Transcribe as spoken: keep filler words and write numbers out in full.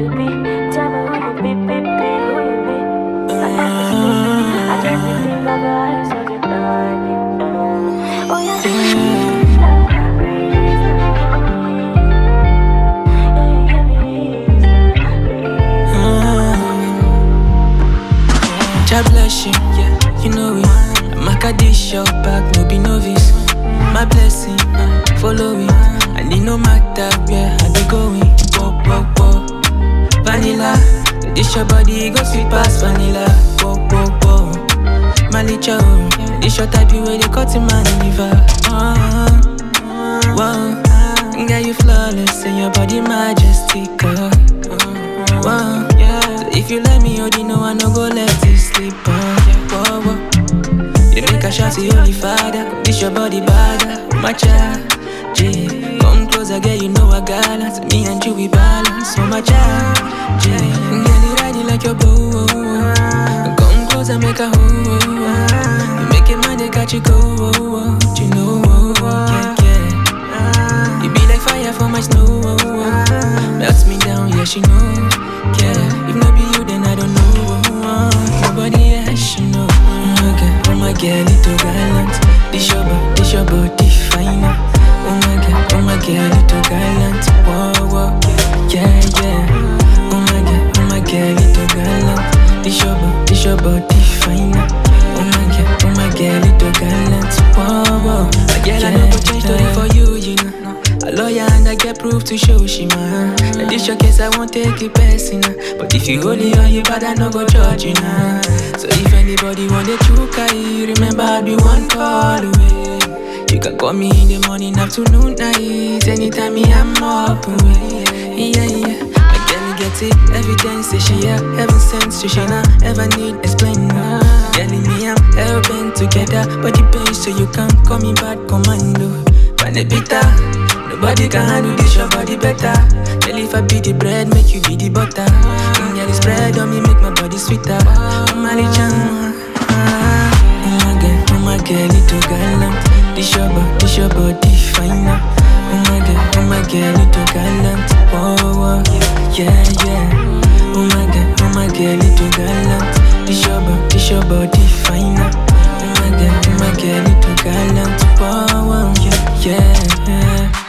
you be? Tell me who you be, be, be, who you be? I just be think of your eyes, so you know. Oh yeah, breeze, love, breeze, God bless you, yeah, you know it. Makadish your back, no be novice. My blessing, follow it. And it no matter where I be going. Whoa, whoa, whoa. Vanilla, this your body, go sweet past vanilla. Whoa, whoa, whoa. Malicha, this your type, you way they cut in my liver. Uh, whoa, girl, you flawless, and your body majestic. Uh, whoa, so if you let me, you know I no go let you sleep. Uh, whoa, whoa. You make a shot to holy father. This your body bad, my child. G, come closer, girl, you know I got it. Me and you we balance, so my child. G, girl, you ride it like your bow. Come closer, make a hole. You make it mad, they got you go. You know, yeah, yeah. You be like fire for my snow. Melts me down, yeah, she know. Yeah, if not be you, then I don't know. Nobody else, she know. Oh my girl, little gallant. This your body, this your body finer. Oh my god, oh my girl, little gallant. Whoa, whoa, yeah, yeah. Oh my god, oh my girl, little gallant. This your body, this your body finer. Oh my god, oh my girl, little gallant. Whoa, whoa, my girl, yeah, I know go change story for you, you know. A lawyer and I get proof to show she man. And this your case, I won't take it personal. But if you hold it on you bad, I no go judge you now. So if anybody want the choke, I remember I'll be one call away. You can call me in the morning, afternoon, night. Anytime me, I'm up away. Yeah, yeah. My girl, me get it. Evidence say she yeah. Heaven sent, so she not ever need explain. Telling me I'm helping together. But the pain so you can call me bad commando. Find it bitter. Nobody can handle this, your body better. Tell if I be the bread, make you be the butter. Mm, yeah, the spread on me, make my body sweeter. Oh my jam, oh my girl, oh my girl, little gallant. This your body, this your body finer. Oh my girl, oh my girl, little gallant. Whoa, whoa, yeah, yeah. Oh my girl, oh my girl, little gallant. This your body, this your body finer. Oh my girl, oh my girl, little gallant. Whoa, whoa, yeah, yeah.